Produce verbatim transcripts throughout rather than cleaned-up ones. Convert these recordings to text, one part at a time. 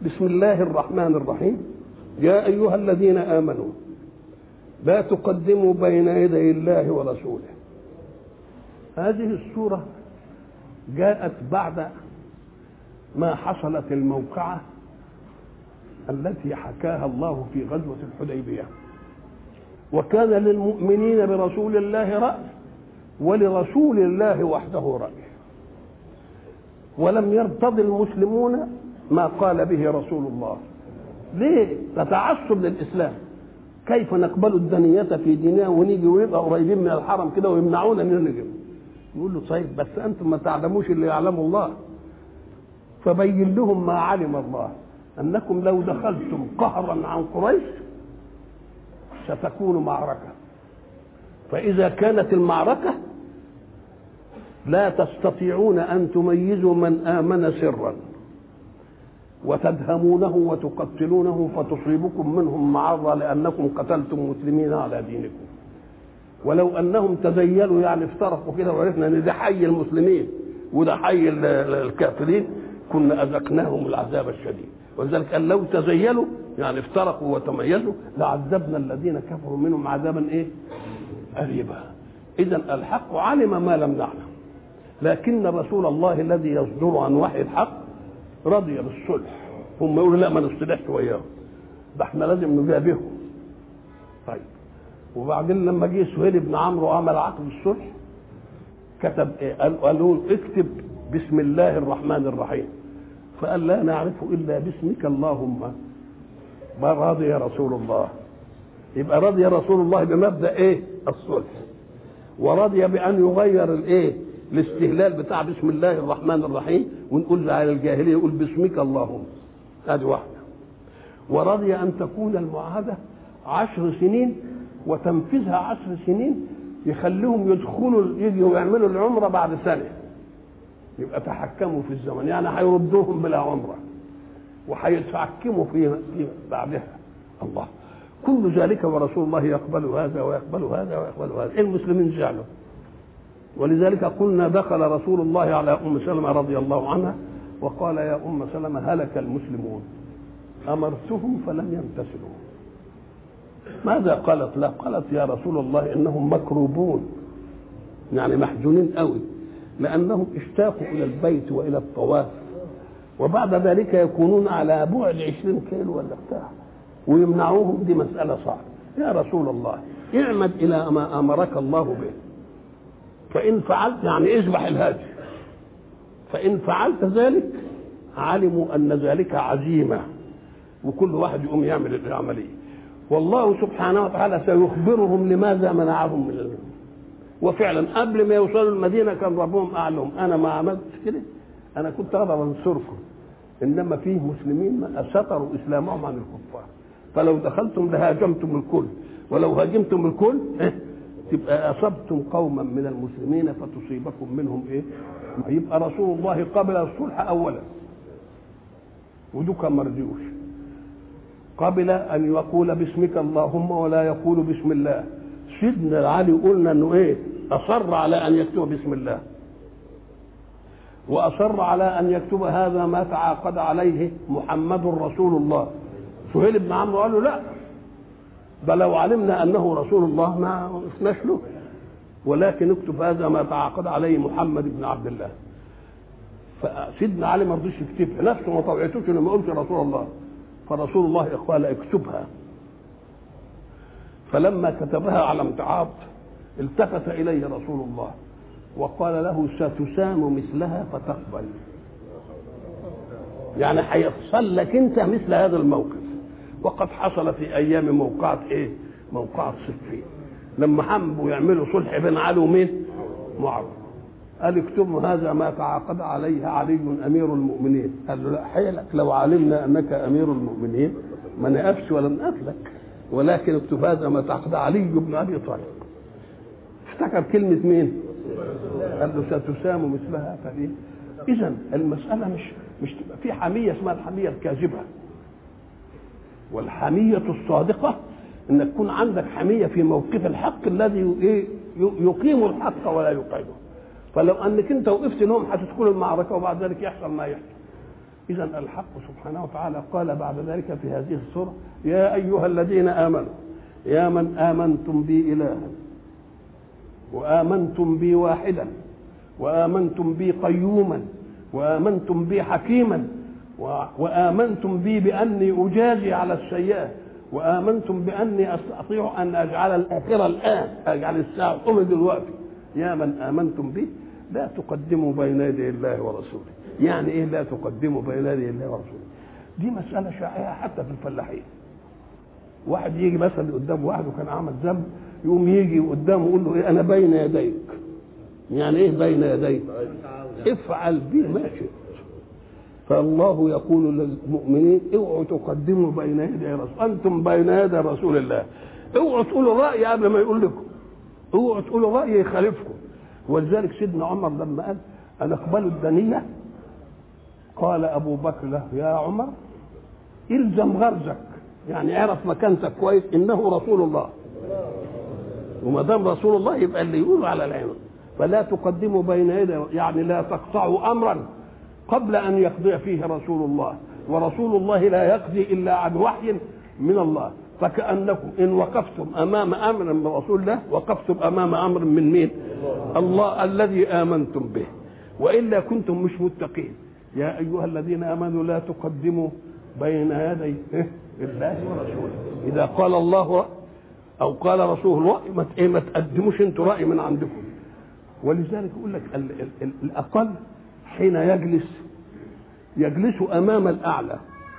بسم الله الرحمن الرحيم. يا أيها الذين آمنوا لا تقدموا بين يدي الله ورسوله. هذه السورة جاءت بعد ما حصلت الموقعة التي حكاها الله في غزوة الحديبية، وكان للمؤمنين برسول الله رأي ولرسول الله وحده رأي، ولم يرتضي المسلمون ما قال به رسول الله. ليه؟ تتعصب للإسلام. كيف نقبل الدنية في ديننا ونيجي ويبقى قريبين من الحرم كده ويمنعونا ان نيجي؟ يقول له طيب بس انتم ما تعلموش اللي يعلمه الله، فبين لهم ما علم الله، انكم لو دخلتم قهرا عن قريش ستكون معركة، فإذا كانت المعركة لا تستطيعون أن تميزوا من آمن سرا وتدهمونه وتقتلونه فتصيبكم منهم معرة لأنكم قتلتم مسلمين على دينكم. ولو أنهم تزيلوا يعني افترقوا كده وعرفنا أن ده حي المسلمين وده حي الكافرين كنا أذقناهم العذاب الشديد. ولذلك قال لو تزيلوا يعني افترقوا وتميزوا لعذبنا الذين كفروا منهم عذابا ايه؟ قريبا. إذا الحق علم ما لم نعلم، لكن رسول الله الذي يصدر عن وحي الحق رضي بالصلح. هم يقولوا لا ما نصطلحش وياهم، ده احنا لازم نجابههم. طيب وبعدين لما جه سهيل بن عمرو وعمل عقد الصلح كتب ايه؟ قالوا اكتب بسم الله الرحمن الرحيم، فقال لا نعرف الا باسمك اللهم. ما رضي رسول الله. يبقى رضي رسول الله بمبدا ايه؟ الصلح، ورضي بان يغير الايه؟ الاستهلال بتاع بسم الله الرحمن الرحيم ونقول على الجاهليه يقول باسمك اللهم. هذه واحده. ورضي ان تكون المعاهده عشر سنين وتنفذها عشر سنين، يخليهم يدخلوا يجوا يعملوا العمره بعد سنه، يبقى تحكموا في الزمن، يعني هيردوهم بلا عمره وهيتحكموا في بعدها. الله كل ذلك ورسول الله يقبل هذا ويقبل هذا ويقبل هذا. المسلمين زعلوا، ولذلك قلنا دخل رسول الله على ام سلمة رضي الله عنها وقال يا ام سلمة هلك المسلمون امرتهم فلم يمتثلوا. ماذا قالت؟ لا قالت يا رسول الله انهم مكروبون، يعني محزونين قوي لانهم اشتاقوا الى البيت والى الطواف، وبعد ذلك يكونون على بعد عشرين كيلو ولا بتاع ويمنعوهم، دي مسألة صعبة. يا رسول الله اعمد إلى ما أمرك الله به، فإن فعلت يعني اذبح الهادي، فإن فعلت ذلك علموا أن ذلك عزيمة وكل واحد يقوم يعمل العملية، والله سبحانه وتعالى سيخبرهم لماذا منعهم من المدينة. وفعلا قبل ما يوصلوا المدينة كان ربهم أعلم أنا ما عملتش كده، أنا كنت أقدر أنصركم، إنما فيه مسلمين ما ستروا إسلامهم عن الكفار، فلو دخلتم لهاجمتم الكل، ولو هاجمتم الكل إيه؟ تبقى أصبتم قوما من المسلمين فتصيبكم منهم إيه؟ يبقى رسول الله قبل الصلح أولا ودوك ما رضيوش، قبل أن يقول باسمك اللهم ولا يقول بسم الله. سيدنا علي قلنا إنه إيه؟ أصر على أن يكتب بسم الله، وأصر على أن يكتب هذا ما تعاقد عليه محمد رسول الله. سهيل بن عمرو قال له لا، بل لو علمنا أنه رسول الله ما وقفناش له، ولكن اكتب هذا ما تعاقد عليه محمد بن عبد الله. فسيدنا علي ما رضيش يكتبها، نفسه ما طوعتوش انه ما قلش رسول الله، فرسول الله قال اكتبها. فلما كتبها على امتعاض التفت إليه رسول الله وقال له ستسام مثلها فتقبل، يعني هيحصل لك انت مثل هذا الموقف. وقد حصل في ايام موقعة ايه؟ موقعة صفين، لما حبوا يعملوا صلح بين علي ومين؟ معاوية. قال اكتبوا هذا ما تعاقد عليه علي امير المؤمنين. قال له لا حيلك، لو علمنا انك امير المؤمنين ما نقفش ولا نقتلك، ولكن اكتب هذا ما تعاقد علي بن ابي طالب. افتكر كلمة مين؟ قال له ستسام مثلها فايه؟ اذا المسألة مش مش تبقى في حمية اسمها الحمية الكاذبة، والحمية الصادقة ان تكون عندك حمية في موقف الحق الذي يقيم الحق ولا يقعده. فلو انك انت وقفت لهم هتدخل المعركة وبعد ذلك يحصل ما يحصل. إذا الحق سبحانه وتعالى قال بعد ذلك في هذه السورة: يا أيها الذين آمنوا، يا من آمنتم بي إلها، وآمنتم بي واحدا، وآمنتم بي قيوما، وآمنتم بي حكيما، وآمنتم بي بأني أجازي على السيئة، وآمنتم بأني أستطيع أن أجعل الآخرة الآن، أجعل الساعة قم دلوقتي. يا من آمنتم بي لا تقدموا بين يدي الله ورسوله. يعني إيه لا تقدموا بين يدي الله ورسوله؟ دي مسألة شائعة حتى في الفلاحين. واحد يجي مثلا قدام واحد وكان عمل ذنب، يقوم يجي قدامه يقول له إيه؟ أنا بين يديك. يعني إيه بين يديك؟ افعل بي ما شئت. فالله يقول للمؤمنين: اوعوا تقدموا بين يدي رسول، انتم بين يدي رسول الله. اوعوا تقولوا راي قبل ما يقول لكم، اوعوا تقولوا راي يخالفكم. ولذلك سيدنا عمر لما قال: انا اقبل الدنيه، قال ابو بكر له: يا عمر الزم غرزك، يعني اعرف مكانتك كويس، انه رسول الله، وما دام رسول الله يبقى اللي يقول على العين. فلا تقدموا بين يدي، يعني لا تقطعوا امرا قبل أن يقضي فيه رسول الله، ورسول الله لا يقضي إلا عن وحي من الله. فكأنكم إن وقفتم أمام أمر من رسول الله وقفتم أمام أمر من مين؟ الله الذي آمنتم به، وإلا كنتم مش متقين. يا أيها الذين آمنوا لا تقدموا بين يدي الله ورسوله. إذا قال الله أو قال رسول الله ما تقدموش أنتوا رأي من عندكم. ولذلك يقول لك الأقل حين يجلس يجلس أمام الأعلى.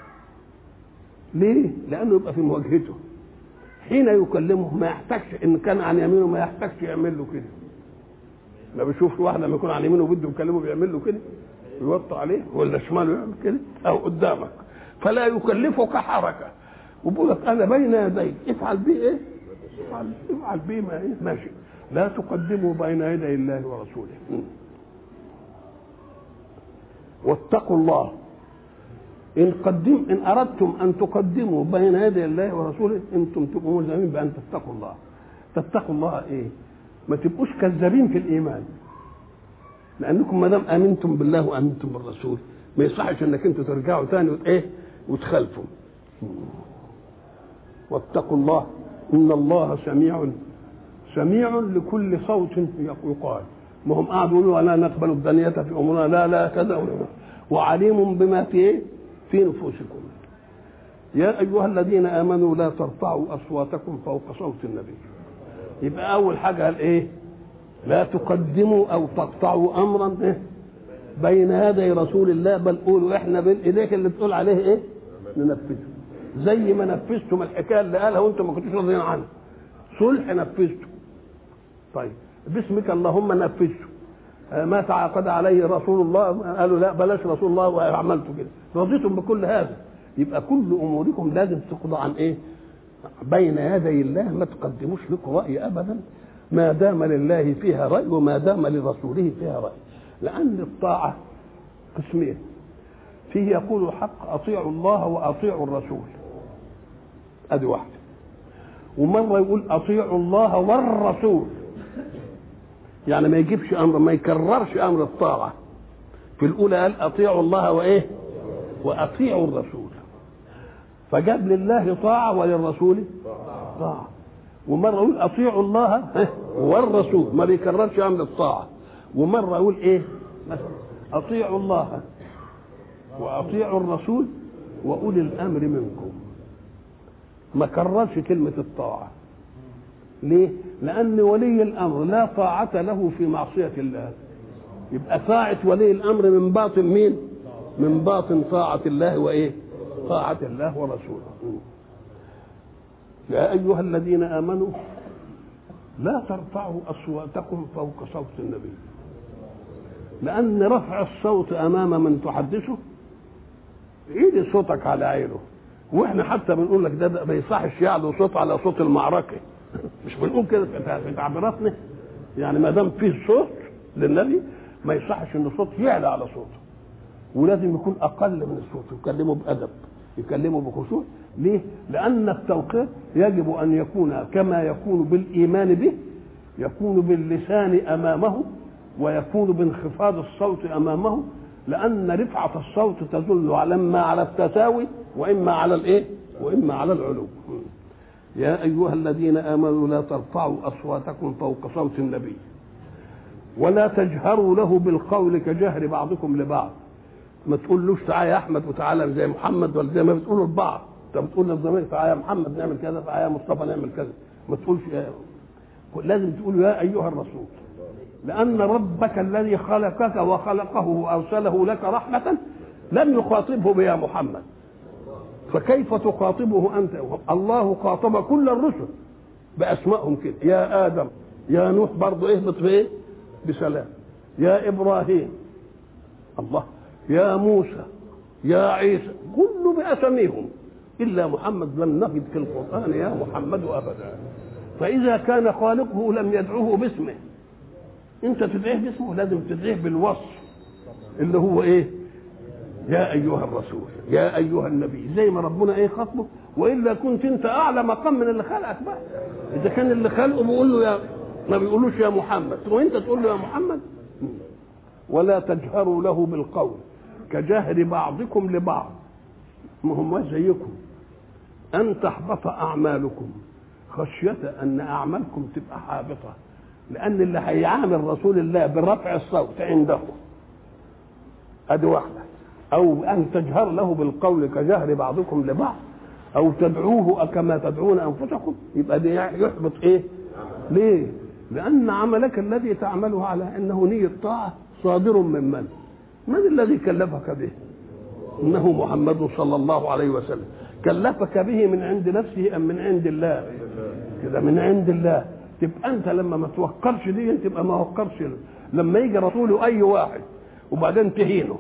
ليه؟ لأنه يبقى في مواجهته. حين يكلمه ما يحتاجش، إن كان عن يمينه ما يحتاجش يعمل له كده. ما بيشوفش واحد لما يكون عن يمينه بده يكلمه بيعمل له كده، يوطي عليه، ولا شماله يعمل كده، أو قدامك، فلا يكلفك حركة. وبقول لك أنا بين يديك، افعل بيه إيه؟ افعل افعل بيه ما إيه؟ ماشي. لا تقدموا بين يدي الله ورسوله. واتقوا الله. إن قدم إن أردتم أن تقدموا بين يدي الله ورسوله أنتم تبقوا ملزمين بأن تتقوا الله. تتقوا الله إيه؟ ما تبقوش كذابين في الإيمان، لأنكم ما دام آمنتم بالله وآمنتم بالرسول ما يصحش إنك أنتم ترجعوا ثاني وإيه وتخالفوا. واتقوا الله إن الله سميع سميع لكل صوت يقال. ما هم قاعدوا يقولوا لا نقبل الدنية في أمورنا، لا لا كذا ولا، وعليم بما في إيه؟ في نفوسكم. يا أيها الذين آمنوا لا ترفعوا أصواتكم فوق صوت النبي. يبقى أول حاجة قال إيه؟ لا تقدموا أو تقطعوا أمرا إيه؟ بين يدي رسول الله، بل قولوا إحنا بين إيديك اللي تقول عليه إيه؟ ننفذه. زي ما نفذتم الحكاية اللي قالها وأنتم ما كنتوش راضيين عنها، صلح نفذته. طيب باسمك اللهم نفذته. ما تعاقد عليه رسول الله قالوا لا بلاش رسول الله وعملتوا كده، رضيتم بكل هذا. يبقى كل اموركم لازم تقضى عن ايه؟ بين يدي الله. ما تقدموش لكم راي ابدا ما دام لله فيها راي وما دام لرسوله فيها راي. لان الطاعه قسمين، فيه يقول الحق اطيعوا الله واطيعوا الرسول، ادي واحده. ومره يقول اطيعوا الله والرسول، يعني ما يجيبش امر، ما يكررش امر الطاعه. في الاولى قال اطيعوا الله وايه؟ واطيعوا الرسول، فجاب لله طاعه وللرسول طاعه. ومره يقول اطيعوا الله والرسول، ما بيكررش امر الطاعه. ومره يقول ايه مثلا اطيعوا الله واطيعوا الرسول واولي الامر منكم، ما كررش كلمه الطاعه. ليه؟ لأن ولي الأمر لا طاعة له في معصية الله. يبقى طاعة ولي الأمر من باطن مين؟ من باطن طاعة الله وإيه؟ طاعة الله ورسوله. يا أيها الذين آمنوا لا ترفعوا أصواتكم فوق صوت النبي. لأن رفع الصوت أمام من تحدثه عيد صوتك على عينه. وإحنا حتى بنقول لك ده ما يصحش يعلو صوت على صوت المعركة، مش بنقول كده في تعبيراتنا. يعني ما دام فيه صوت للنبي ما يصحش ان الصوت يعلى على صوته، ولازم يكون اقل من الصوت، يكلمه بادب، يكلمه بخشوع. ليه؟ لان التوقير يجب ان يكون كما يكون بالايمان به، يكون باللسان امامه، ويكون بانخفاض الصوت امامه، لأن رفعة الصوت تدل على إما على التساوي وإما على الإيه؟ وإما على العلو. يا أيها الذين آمنوا لا ترفعوا أصواتكم فوق صوت النبي ولا تجهروا له بالقول كجهر بعضكم لبعض. ما تقولوش تعالى يا أحمد وتعالى زي محمد ولا زي ما بتقولوا لبعض. أنت بتقول للزميل تعالى يا محمد نعمل كذا، تعالى يا مصطفى نعمل كذا. ما تقولش يا... لازم تقول يا أيها الرسول، لأن ربك الذي خلقك وخلقه وأرسله لك رحمة لم يخاطبه بيا محمد، فكيف تخاطبه أنت؟ الله خاطب كل الرسل بأسمائهم كده، يا آدم، يا نوح برضه اهبط بايه؟ بسلام، يا إبراهيم، الله، يا موسى، يا عيسى، كله بأسمائهم، إلا محمد لم نجد في القرآن يا محمد أبدا. فإذا كان خالقه لم يدعوه باسمه، أنت تدعيه باسمه، لازم تدعيه بالوصف اللي هو إيه؟ يا أيها الرسول، يا أيها النبي، زي ما ربنا إيه خاطبه. وإلا كنت أنت أعلى مقام من اللي خلقك بقى. إذا كان اللي خلقه بيقول له يا، ما بيقولوش يا محمد، وأنت تقول له يا محمد. ولا تجهروا له بالقول كجهر بعضكم لبعض، ما هم زيكم، أن تحبط أعمالكم خشية أن أعمالكم تبقى حابطة. لأن اللي هيعامل رسول الله برفع الصوت عنده أدي واحدة، أو أن تجهر له بالقول كجهر بعضكم لبعض، أو تدعوه كما تدعون أنفسكم، يبقى دي يحبط إيه؟ ليه؟ لأن عملك الذي تعمله على أنه نية طاعة صادر من من؟ من الذي كلفك به؟ إنه محمد صلى الله عليه وسلم. كلفك به من عند نفسه أم من عند الله؟ كده من عند الله. تبقى أنت لما ما توقرش دي تبقى ما وقرش. لما يجي رسوله أي واحد وبعدين تهينه،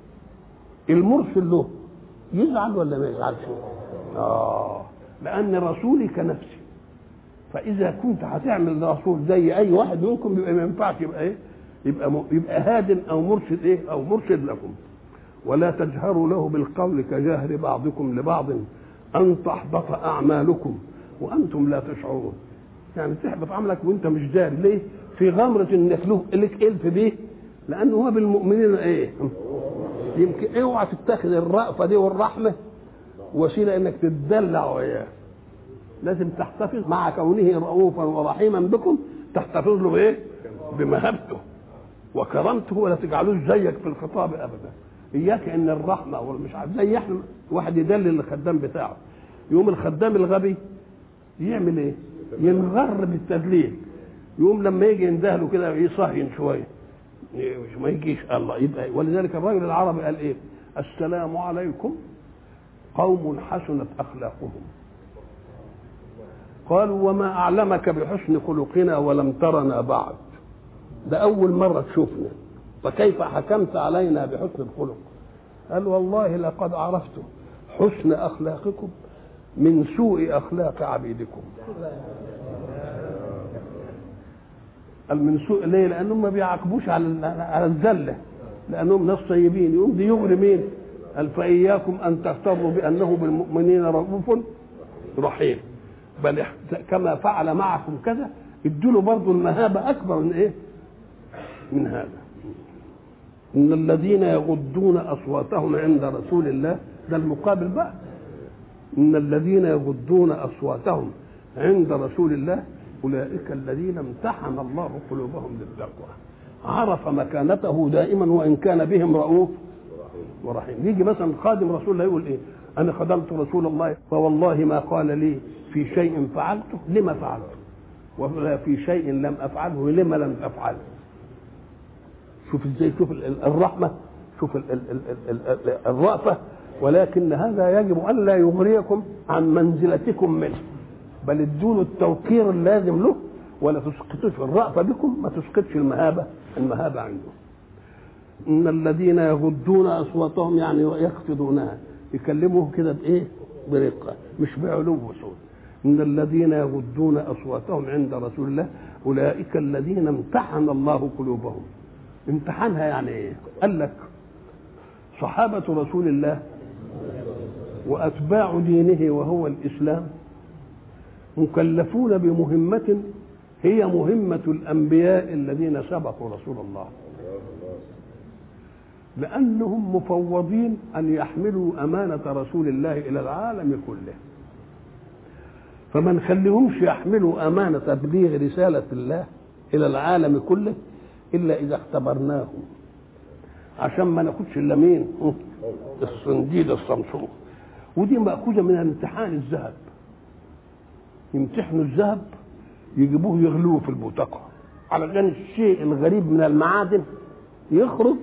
المرسل له يزعل ولا ما يزعلش؟ آه، لأن رسولي كنفسي. فإذا كنت هتعمل رسول زي أي واحد منكم يبقى ما ينفعش يبقى إيه؟ يبقى م... يبقى هاد أو مرشد إيه؟ أو مرشد لكم. ولا تجهروا له بالقول كجهر بعضكم لبعض أن تحبط أعمالكم وأنتم لا تشعرون. يعني تحبط عملك وأنت مش داري. ليه؟ في غمرة إنك له لك ألف بيه، لأنه هو بالمؤمنين إيه؟ يمكن اوعى تتخذ الرأفة دي والرحمة وسيلة إنك تتدلع وياه. لازم تحتفظ مع كونه رؤوفا ورحيما بكم، تحتفظ له بايه؟ بمهابته وكرامته، ولا تجعلوش زيك في الخطاب ابدا. اياك ان الرحمه والمش عارف زي احنا واحد يدلل الخدام بتاعه، يقوم الخدام الغبي يعمل ايه؟ ينغر بالتدليل، يقوم لما يجي يندهله كده يصهين شويه ما يجيش الله يبقى. ولذلك الرجل العربي قال ايه؟ السلام عليكم قوم حسنت اخلاقهم. قالوا وما أعلمك بحسن خلقنا ولم ترنا بعد، ده أول مرة تشوفنا، فكيف حكمت علينا بحسن الخلق؟ قال والله لقد عرفت حسن أخلاقكم من سوء أخلاق عبيدكم. قال من سوء ليه؟ لأنهم ما بيعاقبوش على على الذلة، لأنهم ناس طيبين. يقوم دي يغري مين؟ قال فإياكم أن تغتروا بأنه بالمؤمنين رؤوف رحيم، بل كما فعل معكم كذا. ادوا له برضه المهابه اكبر من ايه؟ من هذا. ان الذين يغضون اصواتهم عند رسول الله، ده المقابل بقى. ان الذين يغضون اصواتهم عند رسول الله اولئك الذين امتحن الله قلوبهم للتقوى، عرف مكانته دائما وان كان بهم رؤوف ورحيم. يجي مثلا خادم رسول الله يقول ايه؟ انا خدمت رسول الله فوالله ما قال لي في شيء فعلته لما فعلته، ولا في شيء لم افعله لما لم افعله. شوف ازاي، شوف الرحمه، شوف الرأفه. ولكن هذا يجب ان لا يغريكم عن منزلتكم منه، بل ادوا التوقير اللازم له، ولا تسقطوش الرأفه بكم، ما تسقطش المهابه المهابه عنده. ان الذين يغضون اصواتهم يعني يخفضونها، يكلموه كده بايه؟ برقه، مش بعلو صوت. ان الذين يغضون اصواتهم عند رسول الله اولئك الذين امتحن الله قلوبهم. امتحانها يعني ايه؟ قال لك صحابه رسول الله واتباع دينه وهو الاسلام مكلفون بمهمه هي مهمه الانبياء الذين سبقوا رسول الله. لأنهم مفوضين أن يحملوا أمانة رسول الله إلى العالم كله، فما نخليهمش يحملوا أمانة تبليغ رسالة الله إلى العالم كله إلا إذا اختبرناهم، عشان ما ناخدش إلا مين؟ الصنديد الصمصوم. ودي مأخوذة من امتحان الذهب. يمتحنوا الذهب يجيبوه يغلوه في البوتقة علشان الشيء الغريب من المعادن يخرج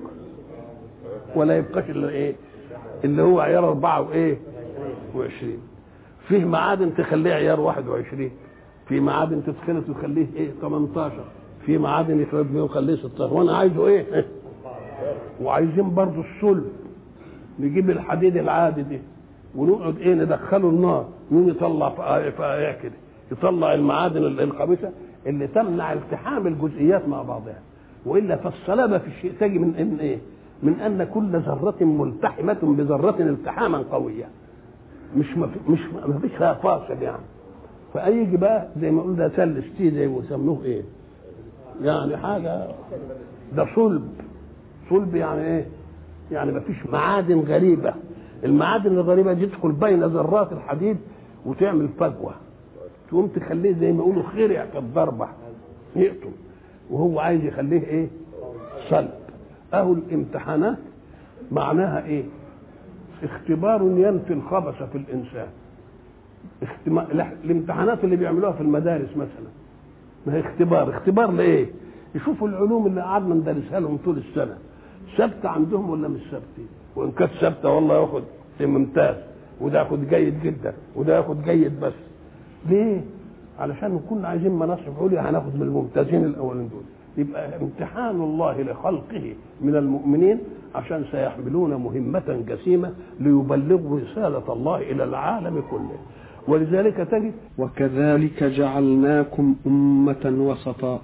ولا يبقاش الا ايه؟ اللي هو عيار أربعة وايه؟ وعشرين. فيه معادن تخليه عيار واحد وعشرين، في معادن تتخلط وتخليه ايه؟ ثمانية-عشر، في معادن يخلط بيه ويخليه ستة عشر. وانا عايزه ايه؟ وعايزين برضو الصلب، نجيب الحديد العادي دي ونقعد ايه؟ ندخله النار يقوم يطلع فقايع كده، يطلع المعادن الخبيثه اللي تمنع التحام الجزئيات مع بعضها. والا فالصلابه في الشيء تجي من ان ايه؟ من ان كل ذره ملتحمه بذره التحاما قويا، مش مف... مش ما فيش فيها فاصل يعني. فايجي بقى زي ما قلنا سلس تي زي ويسموه ايه؟ يعني حاجه ده صلب. صلب يعني ايه؟ يعني ما فيش معادن غريبه. المعادن الغريبه دي تدخل بين ذرات الحديد وتعمل فجوه، تقوم تخليه زي ما يقولوا خرع في الضربه يقطم، وهو عايز يخليه ايه؟ صلب. اهو الامتحانات معناها ايه؟ اختبار ينفي الخبث في الانسان. اختم... الامتحانات اللي بيعملوها في المدارس مثلا ما هي اختبار. اختبار لايه؟ يشوفوا العلوم اللي قعدنا ندرسها لهم طول السنه ثابته عندهم ولا مش ثابته، وان كانت ثابته والله ياخد ممتاز، وده ياخد جيد جدا، وده ياخد جيد بس. ليه؟ علشان كنا عايزين مناصب عليا هناخد من الممتازين الاولين دول. يبقى امتحان الله لخلقه من المؤمنين عشان سيحملون مهمة جسيمة ليبلغوا رسالة الله إلى العالم كله. ولذلك تجد وكذلك جعلناكم أمة وسطا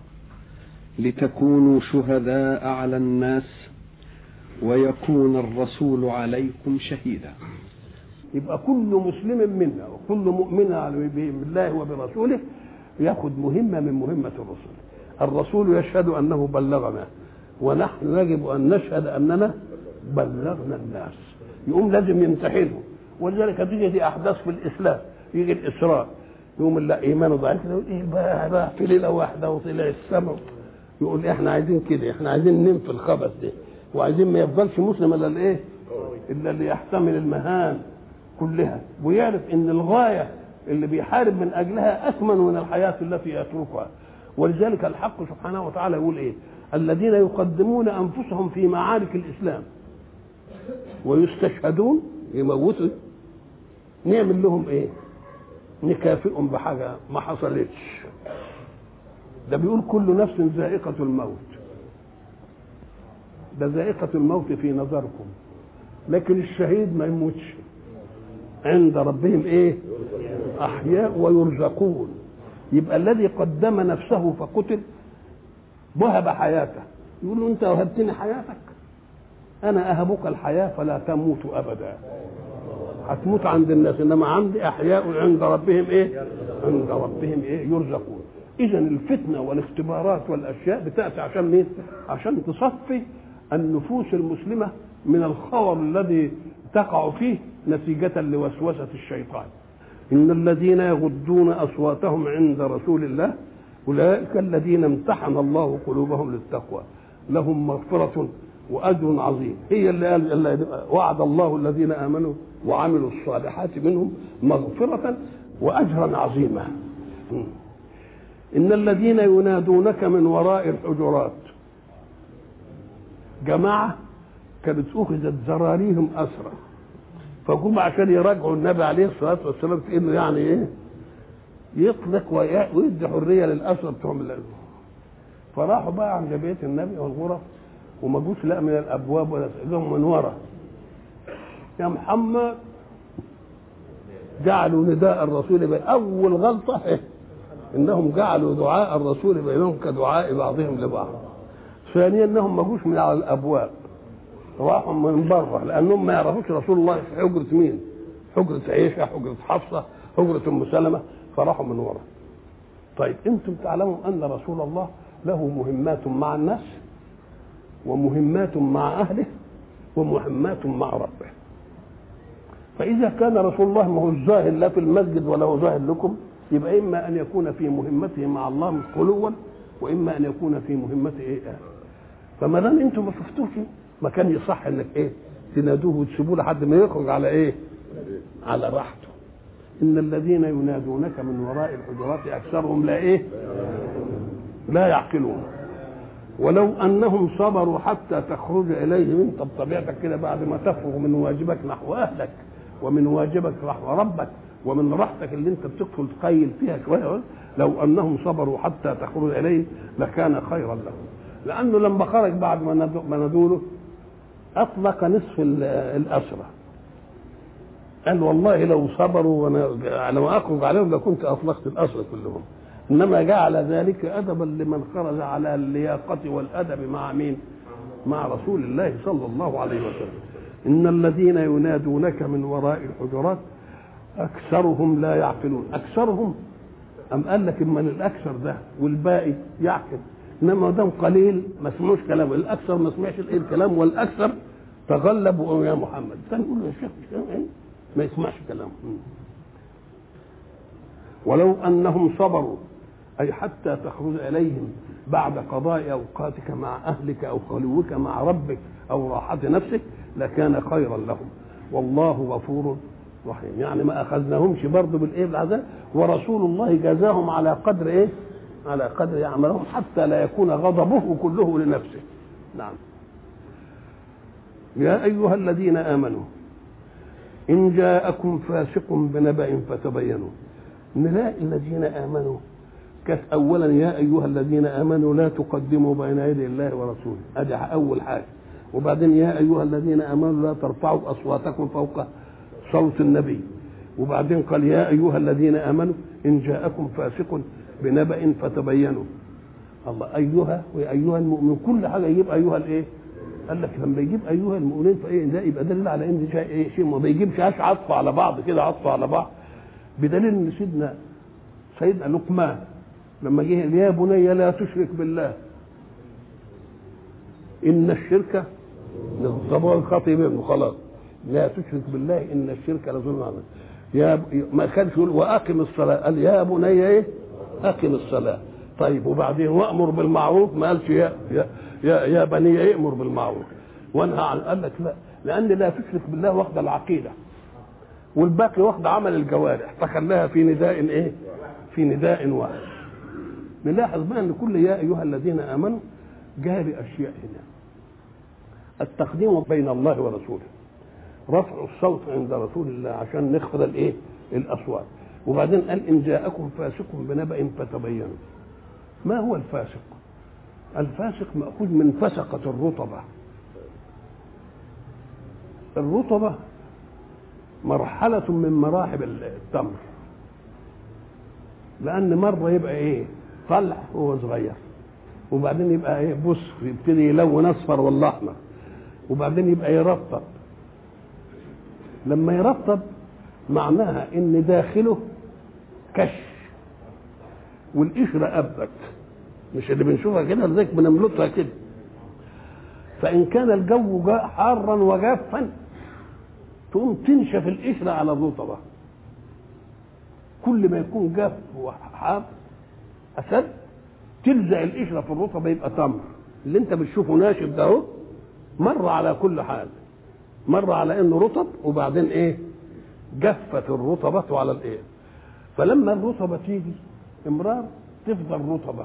لتكونوا شهداء على الناس ويكون الرسول عليكم شهيدا. يبقى كل مسلم منا وكل مؤمن بالله وبرسوله ياخذ مهمة من مهمة الرسول. الرسول يشهد أنه بلغنا، ونحن يجب أن نشهد أننا بلغنا الناس. يقوم لازم يمتحنه. ولذلك تيجي دي أحداث في الإسلام، يجي الإسراء يقوم لا إيمانه ضعيف، يقول إيه بقى, بقى في ليلة واحدة وطلع السماء، يقول إحنا عايزين كده، إحنا عايزين ننفي الخبث ده، وعايزين ما يفضلش مسلم إلا الإيه؟ إلا اللي يحتمل المهان كلها، ويعرف إن الغاية اللي بيحارب من أجلها أثمن من الحياة التي يتركها. ولذلك الحق سبحانه وتعالى يقول ايه؟ الذين يقدمون انفسهم في معارك الاسلام ويستشهدون يموتوا، نعمل لهم ايه؟ نكافئهم بحاجه ما حصلتش. ده بيقول كل نفس ذائقه الموت. ده ذائقه الموت في نظركم، لكن الشهيد ما يموتش، عند ربهم ايه؟ احياء ويرزقون. يبقى الذي قدم نفسه فقتل وهب حياته، يقول له انت وهبتني حياتك، انا اهبك الحياه فلا تموت ابدا. هتموت عند الناس، انما عندي احياء عند ربهم ايه؟ عند ربهم ايه؟ يرزقون. اذا الفتنه والاختبارات والاشياء بتاتي عشان ايه؟ عشان تصفي النفوس المسلمه من الخور الذي تقع فيه نتيجه لوسوسه الشيطان. إن الذين يغضون أصواتهم عند رسول الله أولئك الذين امتحن الله قلوبهم للتقوى لهم مغفرة وأجر عظيم. هي اللي قال وعد الله الذين آمنوا وعملوا الصالحات منهم مغفرة وأجرا عظيما. إن الذين ينادونك من وراء الحجرات، جماعة كانت أخذت زراريهم أسرى، فجم عشان يراجعوا النبي عليه الصلاه والسلام في انه يعني ايه؟ يطلق ويدي حريه للاسرى بتوعهم الأزل. فراحوا بقى عند بيت النبي والغرف وما جوش لا من الابواب ولا جم من ورا. يا محمد، جعلوا نداء الرسول بين اول غلطه إيه؟ انهم جعلوا دعاء الرسول بينهم كدعاء بعضهم لبعض. ثانيا انهم ما جوش من على الابواب، راحوا من بره، لانهم ما يعرفوش رسول الله في حجره مين؟ حجره عائشه، حجره حفصه، حجره ام سلمه، فراحوا من ورا. طيب انتم تعلموا ان رسول الله له مهمات مع الناس ومهمات مع اهله ومهمات مع ربه. فإذا كان رسول الله ما هو الظاهر لا في المسجد ولا هو ظاهر لكم، يبقى إما أن يكون في مهمته مع الله مش خلوا، وإما أن يكون في مهمته إيه. فما دام أنتم ما شفتوش ما كان يصح إنك إيه تنادوه وتسيبوه لحد ما يخرج على إيه؟ على راحته. إن الذين ينادونك من وراء الحجرات أكثرهم لا إيه؟ لا يعقلون. ولو أنهم صبروا حتى تخرج إليهم، أنت بطبيعتك كده بعد ما تفرغ من واجبك نحو أهلك ومن واجبك نحو ربك ومن راحتك اللي أنت بتدخل تقيل فيها شوية، لو أنهم صبروا حتى تخرج إليهم لكان خيرا لهم. لأنه لما خرج بعد ما ندوله أطلق نصف الأسرى، قال والله لو صبروا وانا لما اخرج عليهم لكنت اطلقت الاسرى كلهم. انما جعل ذلك ادبا لمن خرج على اللياقه والادب مع مين؟ مع رسول الله صلى الله عليه وسلم. ان الذين ينادونك من وراء الحجرات اكثرهم لا يعقلون. اكثرهم ام قال لك من الاكثر ده والباقي يعقل، انما دام قليل ما سمعوش كلامه. الاكثر ما سمعش الكلام، والاكثر تغلبوا يا محمد. كان يقول له يا شيخ ما يسمعش كلامه. ولو أنهم صبروا أي حتى تخرج إليهم بعد قضاء أوقاتك مع أهلك أو خلوك مع ربك أو راحة نفسك لكان خيرا لهم، والله غفور رحيم. يعني ما أخذناهمش برضه بالإيه بالعذاب، ورسول الله جزاهم على قدر إيه؟ على قدر يعملهم حتى لا يكون غضبه كله لنفسه. نعم. يا أيها الذين آمنوا إن جاءكم فاسق بنبأ فتبينوا. نلاقي الذين آمنوا كانت أولا يا أيها الذين آمنوا لا تقدموا بين يدي الله ورسوله، هذه أول حاجة. وبعدين يا أيها الذين آمنوا لا ترفعوا أصواتكم فوق صوت النبي. وبعدين قال يا أيها الذين آمنوا إن جاءكم فاسق بنبأ فتبينوا. الله أيها وأيها المؤمن كل حاجة يجيب أيها الإيه؟ قال لك لما يجيب ايها المؤمنين فايه ده يبقى دليل على ان شيء ايه شيء ما بيجيبش عطف على بعض كده عطف على بعض، بدليل ان سيدنا سيدنا لقمان لما جه يا بني لا تشرك بالله ان الشرك طبعا الخطيب منه خلاص لا تشرك بالله ان الشرك لظلم عظيم. يا ما كانش يقول واقم الصلاه، قال يا بني ايه اقم الصلاه. طيب وبعدين وامر بالمعروف ما قالش يا يا يا, يا بني يأمر بالمعروف وانهى عن، قال لك لا لان لا تشرك بالله واخده العقيده والباقي واخده عمل الجوارح فخلاها في نداء ايه؟ في نداء واحد. نلاحظ بقى ان كل يا ايها الذين امنوا جاء باشياء هنا. التقديم بين الله ورسوله، رفع الصوت عند رسول الله عشان نخفض الايه؟ الاصوات. وبعدين قال ان جاءكم فاسق بنبأ فتبينوا. ما هو الفاسق؟ الفاسق مأخوذ من فسقة الرطبة. الرطبة مرحلة من مراحل التمر، لأن مرة يبقى إيه طلع وهو صغير، وبعدين يبقى إيه بص يبتدي يلون أصفر ولا أحمر، وبعدين يبقى يرطب. لما يرطب معناها إن داخله كش والقشرة أبت، مش اللي بنشوفها كده لذلك بنملطها كده. فإن كان الجو جاء حارا وجافا تقوم تنشف القشرة على الرطبة. كل ما يكون جاف وحار أسد تلزق القشرة في الرطبة يبقى تمر. اللي انت بتشوفه ناشف ده اهو مر على كل حال، مر على انه رطب وبعدين ايه جفت الرطبة على الايه. فلما الرطبة تيجي امرار تفضل رطبة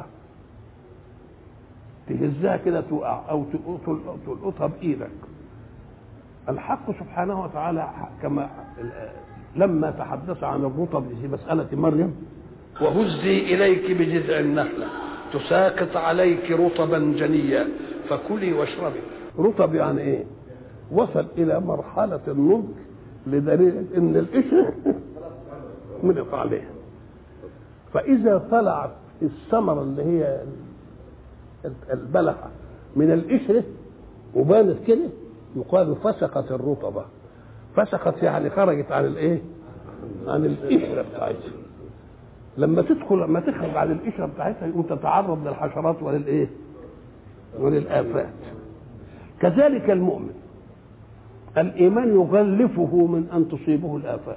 تهزها كده توقع او تلقطها بايدك. الحق سبحانه وتعالى كما لما تحدث عن الرطب في مسألة مريم وهزي إليك بجذع النخلة تساقط عليك رطبا جنيا فكلي واشربي. رطب يعني ايه؟ وصل إلى مرحلة النضج لدليل إن القشر منقطع عليها. فإذا طلعت الثمرة اللي هي البلحة من القشرة وبانت كده يقال فسقت الرطبة. فسقت يعني خرجت عن الايه؟ عن القشرة بتاعتها. لما تدخل لما تخرج عن القشرة بتاعتها يقوم تتعرض للحشرات وللايه؟ وللآفات. كذلك المؤمن الإيمان يغلفه من أن تصيبه الآفات.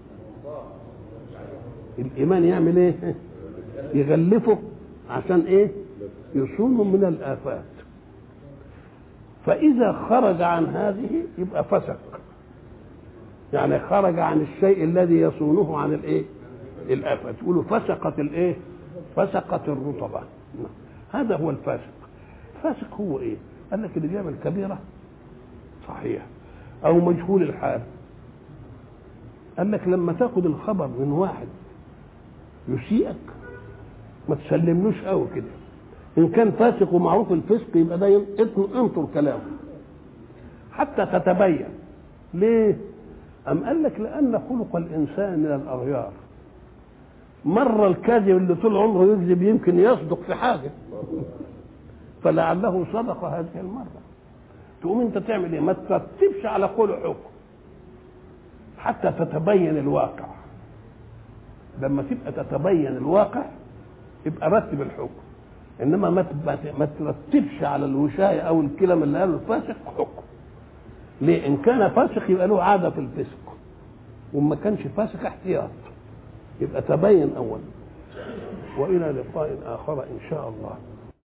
الإيمان يعمل إيه؟ يغلفه عشان إيه؟ يصونه من الآفات. فإذا خرج عن هذه يبقى فسق، يعني خرج عن الشيء الذي يصونه عن الإيه؟ الآفات. يقولوا فسقت الإيه؟ فسقت الرطبة. هذا هو الفاسق. الفاسق هو إيه؟ قال لك اللي بيعمل كبيرة صحيح أو مجهول الحال. قال لك لما تاخد الخبر من واحد يسيئك ما تسلملوش قوي كده. إن كان فاسق ومعروف الفسق يبقى ده انطر كلامه حتى تتبين. ليه؟ أم قال لك لأن خلق الإنسان من الأغيار. مرة الكاذب اللي طول عمره يكذب يمكن يصدق في حاجة فلعله صدق هذه المرة. تقوم أنت تعمل إيه؟ ما ترتبش على قول حكم حتى تتبين الواقع. لما تبقى تتبين الواقع يبقى رتب الحكم، انما ما ما ترتبش على الوشايه او الكلام اللي قاله الفاسق حكم. ليه؟ ان كان فاسق يبقى له عاده في الفسق، وما كانش فاسق احتياط. يبقى تبين اولا. والى لقاء اخر ان شاء الله.